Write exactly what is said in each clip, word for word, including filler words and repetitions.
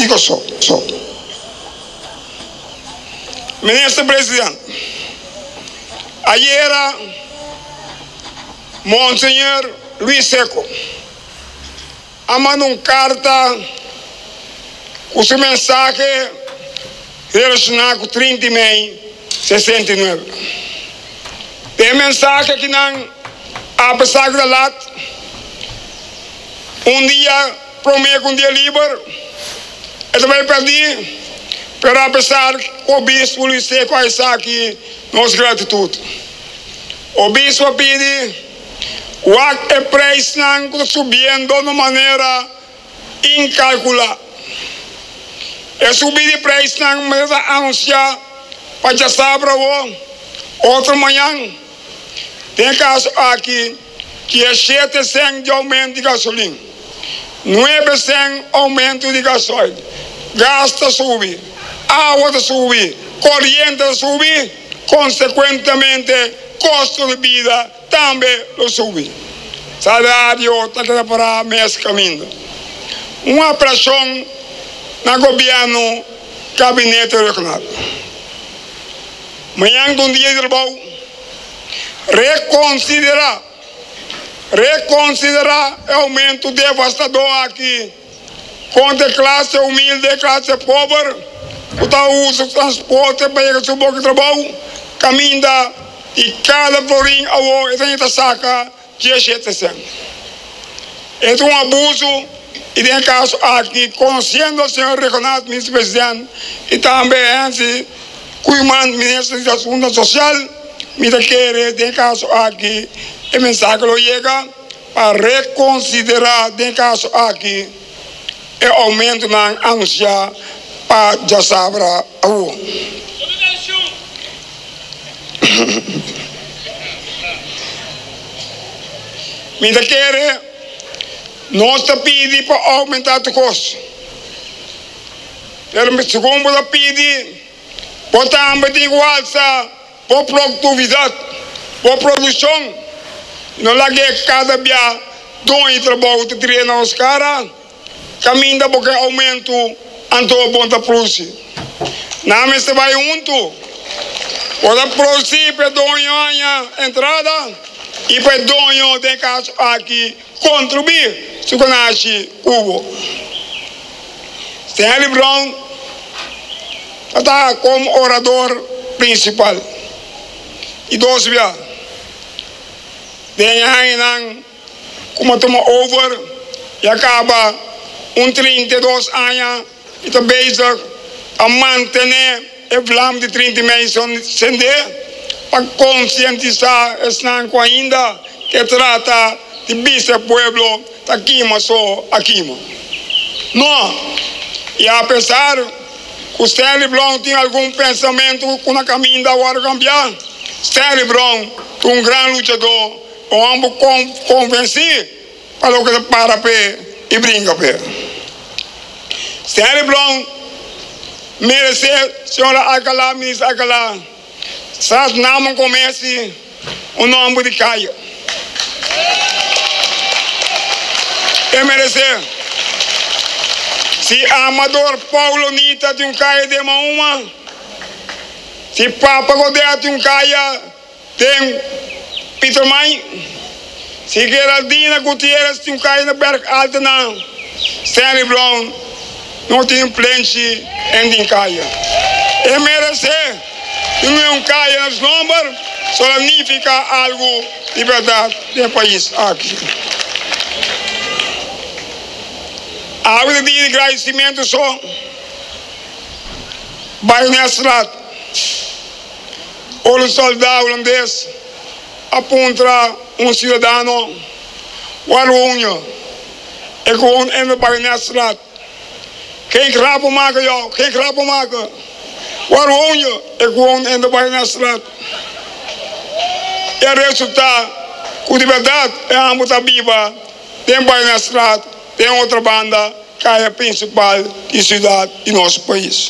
digo só, só. Ministro Presidente, ayer Monsenhor Luis Seco mandou uma carta com seu mensagem relacionado com trinta de maio de sessenta e nove. Tem mensagem que não, apesar da lata, um dia prometo um dia livre, ele vai pedir, pero apesar que o bispo Luis Seco está aqui, nossa gratitude. O bispo pede o é preço não subindo de maneira incalculável. É subir de preço não mas anunciar para já saber outra manhã. Tem caso aqui que é sete por cento de aumento de gasolina, nove por cento aumento de gasóleo, gasta subir, água subir, corrente subir, consequentemente custo de vida também lo subir. Salário está para mês caminho. Uma pressão no governo, gabinete regional. Amanhã, um dia de trabalho, reconsiderar, reconsiderar o aumento devastador aqui contra a classe humilde, classe pobre, o uso do transporte para ir ao de trabalho, caminha e cada florim a gente saca dezessete por cento. É um abuso e tem caso aqui, conhecendo o senhor Renato, ministro presidente, e também esse cuidando ministro da Seguridade Social, me quer tem caso aqui, e mensagem que chega para reconsiderar, tem caso aqui, e aumento na anunciar para já saber a rua. Me quer nós está pedindo para aumentar o custo. Mas segundo está pedindo, para também de igual para produtividade, para produção. Não lá que cada dia dois trabalho de treinar os caras, caminha porque aumento anto bom da produção. Não me se vai junto. Para produzir para dois entrada e para dois de caso aqui contribuir. Se conhece Hugo. Stanley Brown está como orador principal. E dois dias. Tem ainda como toma over e acaba um trinta e dois anos e está bezig a manter o flame de trinta meses acender para conscientizar o ainda que trata de bicho pueblo aqui, mas só aqui. Não. E apesar que o Stanley Brown tinha algum pensamento com a caminho da hora cambiar, Stanley Brown, um grande lutador, vamos convencer para o que para pé e brinca pé. Stanley Brown merece, senhora Alcalá, ministra Alcalá, sabe, não comece o nome de Caia. É merecer. Se Amador Paulo Nita tem um Caia de uma, se Papa Godea tem um Caia, tem Peter Mãe, se Geraldina Gutierrez tem um Caia na Berg Alta, não. Stanley Brown não tem plenche em Caia. É merecer. Não é um Caia nos números, só significa algo de verdade do país aqui. A vida de agradecimento só vai nessa lado. O soldado holandês aponta um cidadão, o aluno, e com ele vai nessa lado. Quem crapa o mago, eu, quem crapa o mago, o aluno, e com ele vai nessa lado. E o resultado, com de verdade, é a muita viva, tem vai nessa lado. Tem outra banda que é a principal de cidade de nosso país.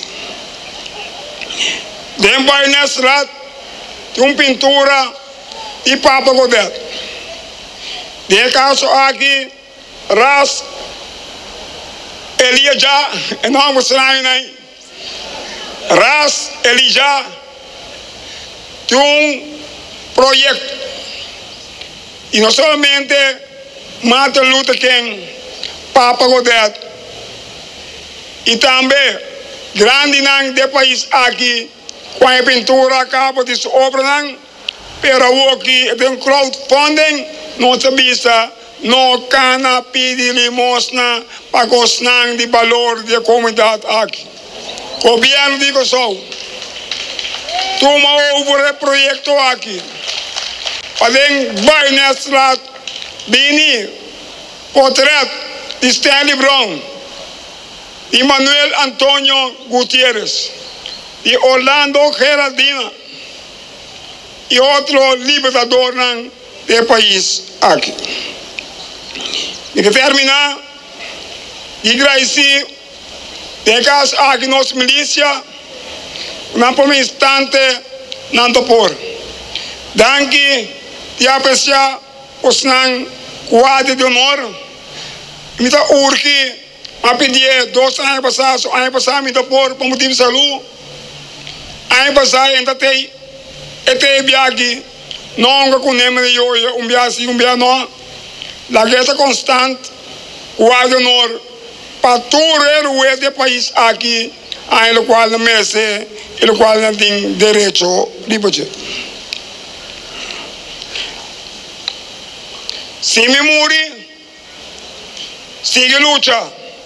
Tem vai nessa lado, tem uma pintura de Papa Godel. Tem caso aqui, ras Elijah, en naam van Ras Elijah, un proyecto. Y no solamente Martin Luther King, Papa Godet, y también grande de país aquí, con la pintura acaba de su obra, pero aquí es un crowdfunding, no se vista, no cana pedir limosna para gozar de valor de la comunidad aquí. Gobierno digo eso, toma over el proyecto aquí. Alleen Barnesstraat, Bini, portret de Stanley Brown, de Manuel Antonio Gutiérrez, de Orlando Geraldina y otro libertador del país aquí. Y que termina, y agradecer de gas aquí nos milicia, un por instante, nando por. Danke, die aprecia os nang quadro de honor. Mita urki, a pedir dois anos passados, ano passado mita por por motivo de saúde. Ano passado ainda tem, até viagem, não com nem de hoje, um viagem, um viagem não. La guerra constante, quadro de honor, para todo o de país aqui, a lo qual merece, o qual não tem direito de poder. Si me muri, sigue lucha.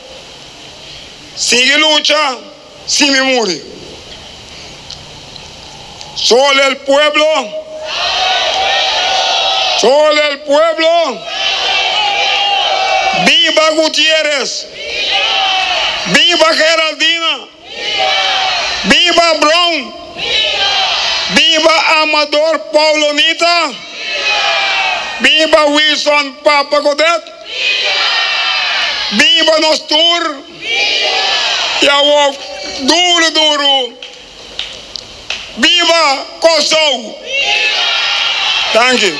Sigue lucha, si me muri. Solo el pueblo. Solo el pueblo. Viva Gutiérrez. Viva Geraldina. Viva Brown. Viva Amador Paulonita. Viva Wilson Papa Godet. Viva Nostur. E a duro, duro. Viva Kosovo. Thank you.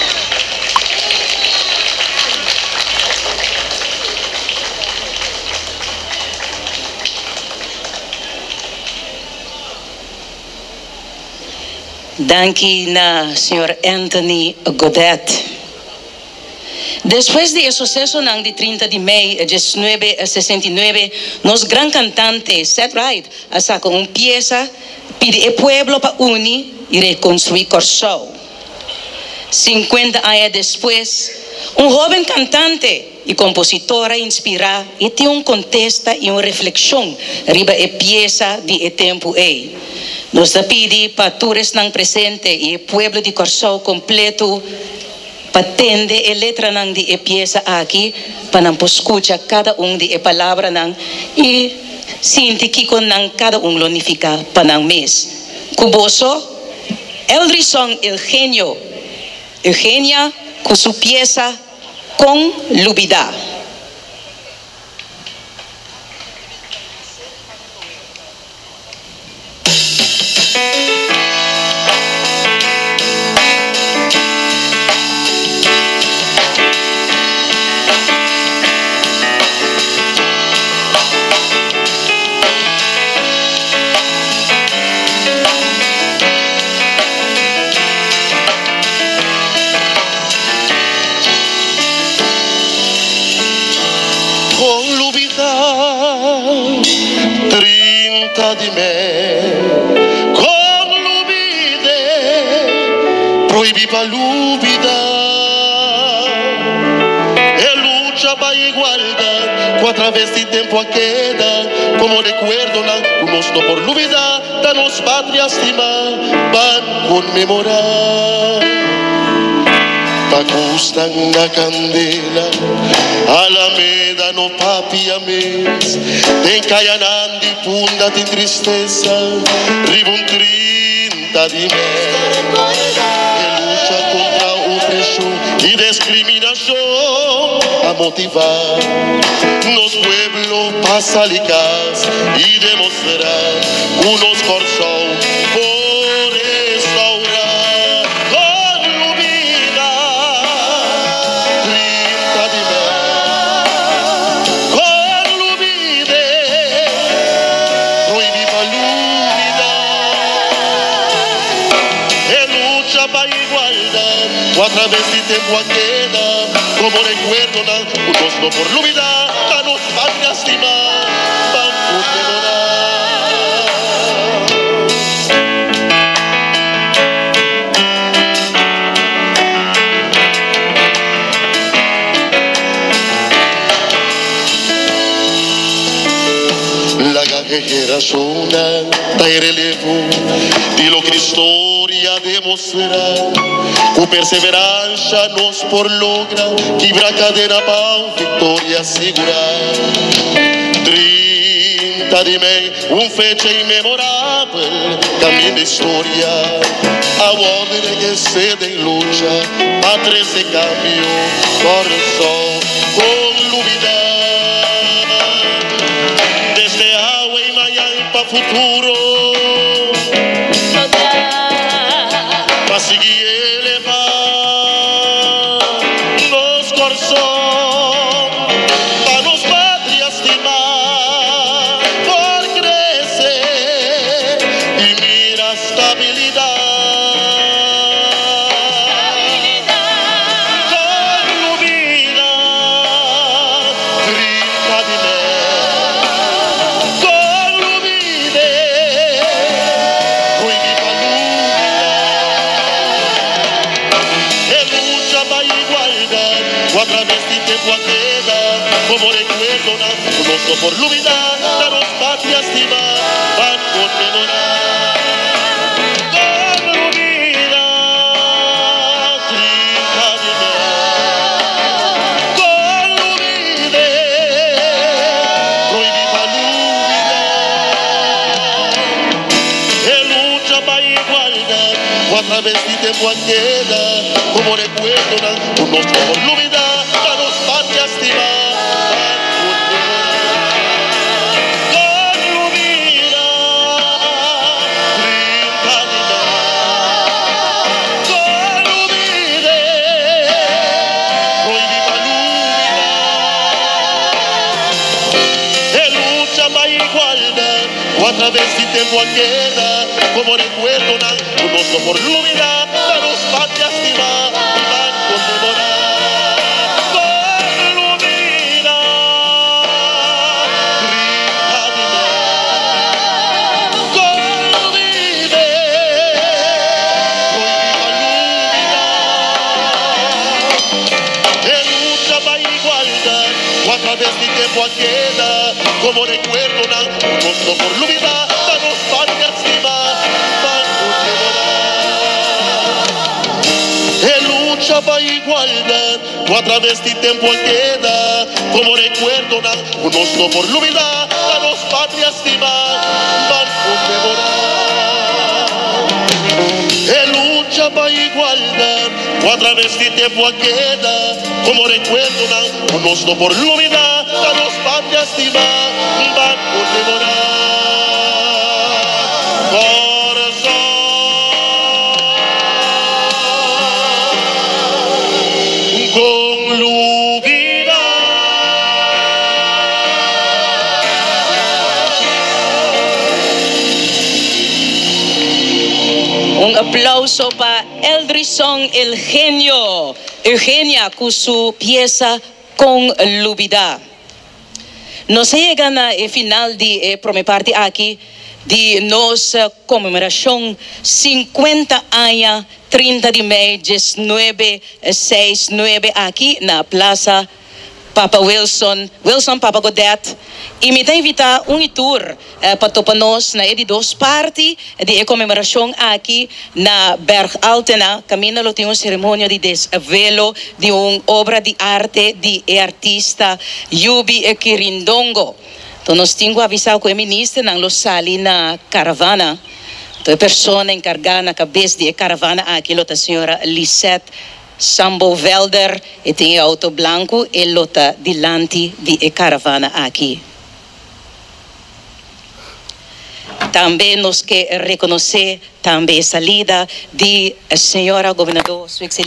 Danke na senhor Anthony Godet. Después de suceso ng de treinta de mayo de mil novecientos sesenta y nueve, nos gran cantante Seth Wright sacó una pieza pide el pueblo para unir y reconstruir Corsou. cincuenta años después, un joven cantante y compositora inspirada y tiene un contesta y una reflexión riba e pieza de e tempo e. Nos pide para todos nang presente y el pueblo de Corsou completo patende e letra nang di e pieza aqui para não escutar cada um de e palavra nang e sinti que con nang cada um lonifica para nang mes. Cuboso, Eldrison Eugenio, Eugenia con su pieza con lubida. Di me con l'ubide proibi pa l'ubida e lucha pa igualdad cu a través de tempo a queda como recuerdo na unos no por l'ubida danos patria estima van conmemorar pa gustan na candela Alameda no papi ames encayanan di funda di tristeza ribun trinta di me que lucha contra opresión y discriminación a motivar nos pueblos pasalicas y demostrar unos Corsou por restaurar con lubida trinta di me con lubida otra vez de tiempo queda, como recuerdo na un rostro por la vida, danos patria estimada, van conmemorar. La guerra suena, da relevo de lo que la historia demostrar. Con perseverancia nos por logra quebrar cadena para victoria asegurar. trinta de maio, un fecha inmemorável, camino de historia. A ordem que cede em lucha, a trece cambio, corazón con lumidad. Desde agua y mañana para futuro, para seguir elevar los corazones, para nos patria estimar, por crecer y mira estabilidad. Otra vez de tiempo queda, como recuerdo un rostro por la vida, danos patria estimada, van conmemorar. Con la vida, trinta de maio, con la vida, prohibida la vida, lucha para igualdad. Otra vez de tiempo queda, como recuerdo un rostro por la vida, otra vez de tiempo queda, como recuerdo un rostro por la vida, danos patria estimada, van conmemorar. Con la vida, trinta de maio, con la vida, prohibida la vida, en lucha para igualdad, otra vez de tiempo queda, como recuerdo un rostro por la vida, danos patria estimada, van conmemorar. En lucha para igualdad, otra vez de tiempo queda, como recuerdo un rostro por la vida, danos patria estimada, van conmemorar. En lucha para igualdad, otra vez de tiempo queda, como recuerdo un rostro por la vida, danos patria estimada, van conmemorar. Con la vida. Un aplauso para Eldrison El Genio, Eugenia, con su pieza Con Lubida. Nos llegan al final de eh, por mi parte aquí de nuestra conmemoración cincuenta años, trinta de maio, diecinueve sesenta y nueve aquí na Plaza Papa Wilson, Wilson Papa Godet. E me tem invitar um tour uh, para topar nós na de duas partes de comemoração aqui na Berg Altena. Caminho lo tem uma cerimônia de desvelo de uma obra de arte de artista Yubi Quirindongo. Então nós temos que avisar com o ministro na lo sali na caravana. Então a pessoa encarregada na cabeça de caravana aqui é a senhora Lisette Sambo Velder e tem auto branco e lota delante de caravana aqui. Também nos que reconhecer também a salida de senhora governador, sua excelência